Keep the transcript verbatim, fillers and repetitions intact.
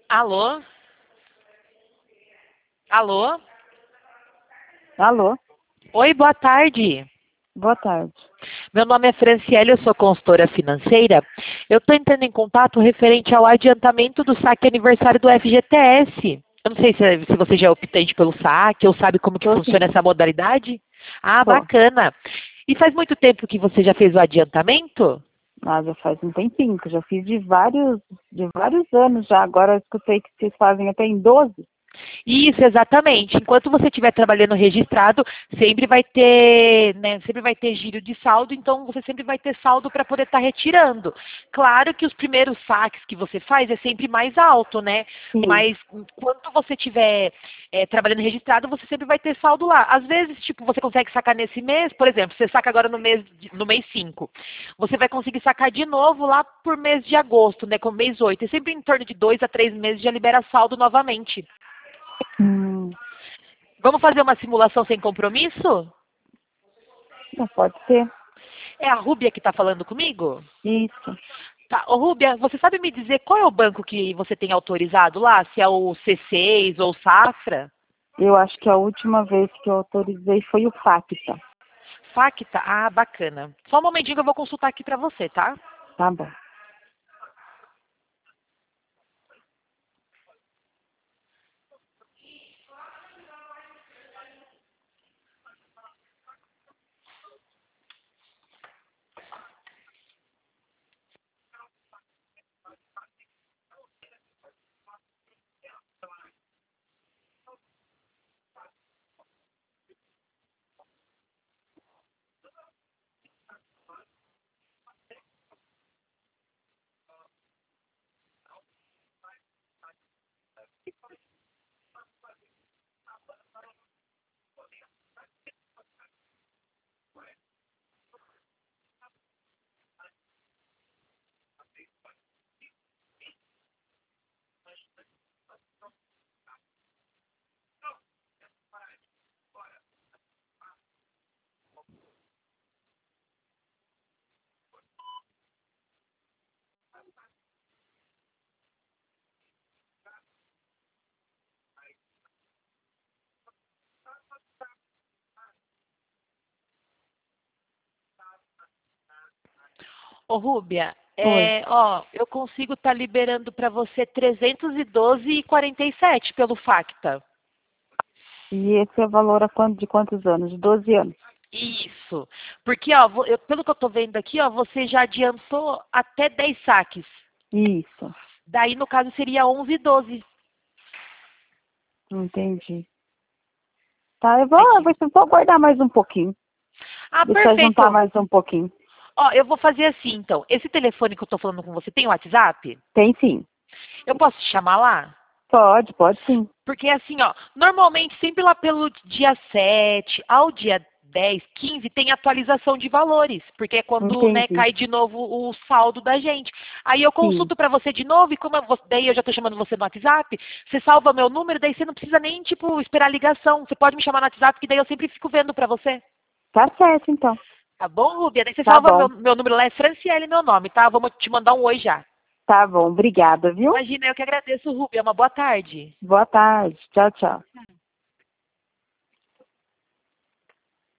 Alô? Alô? Alô? Oi, boa tarde. Boa tarde. Meu nome é Franciele, eu sou consultora financeira. Eu estou entrando em contato referente ao adiantamento do saque aniversário do F G T S. Eu não sei se, se você já é optante pelo saque ou sabe como que Tô funciona sim. essa modalidade. Ah, Tô. bacana. E faz muito tempo que você já fez o adiantamento? Ah, já faz um tempinho, que eu já fiz de vários, de vários anos já. Agora eu escutei que vocês fazem até em doze. Isso, exatamente. Enquanto você estiver trabalhando registrado, sempre vai ter, né, sempre vai ter giro de saldo, então você sempre vai ter saldo para poder estar retirando. Claro que os primeiros saques que você faz é sempre mais alto, né? Sim. Mas enquanto você estiver é, trabalhando registrado, você sempre vai ter saldo lá. Às vezes, tipo, você consegue sacar nesse mês, por exemplo, você saca agora no mês, de- no mês cinco. Você vai conseguir sacar de novo lá por mês de agosto, né? Com o mês oito. E sempre em torno de dois a três meses já libera saldo novamente. Hum, Vamos fazer uma simulação sem compromisso? não pode ser. É a Rúbia que está falando comigo? Isso. Tá. Ô, Rúbia, você sabe me dizer qual é o banco que você tem autorizado lá? Se é o C seis ou o Safra? Eu acho que a última vez que eu autorizei foi o Facta. Facta? Ah, bacana. Só um momentinho que eu vou consultar aqui para você, tá? Tá bom. Ô, Rúbia, Oi. é, ó, eu consigo estar liberando para você trezentos e doze e quarenta e sete pelo Facta. E esse é o valor a quanto, de quantos anos? De doze anos. Isso. Porque, ó, vo- eu- pelo que eu estou vendo aqui, ó, você já adiantou até dez saques. Isso. Daí, no caso, seria onze e doze. Entendi. Tá, eu vou, eu Aqui. vou, eu vou aguardar mais um pouquinho. Ah, Deixar juntar perfeito. mais um pouquinho. Ó, eu vou fazer assim, então. Esse telefone que eu estou falando com você tem WhatsApp? Tem sim. Eu posso te chamar lá? Pode, pode sim. Porque assim, ó, normalmente sempre lá pelo dia sete ao dia dez, quinze tem atualização de valores, porque é quando, né, Entendi. cai de novo o saldo da gente. Aí eu Sim. consulto para você de novo e como eu vou, daí eu já estou chamando você no WhatsApp, você salva meu número, daí você não precisa nem, tipo, esperar a ligação. Você pode me chamar no WhatsApp, que daí eu sempre fico vendo para você. Tá certo, então. Tá bom, Rubia? Daí você Tá salva meu, bom. meu número lá, é Franciele meu nome, tá? Vamos te mandar um oi já. Tá bom. Obrigada, viu? Imagina, eu que agradeço, Rubia. Uma boa tarde. Boa tarde. Tchau, tchau.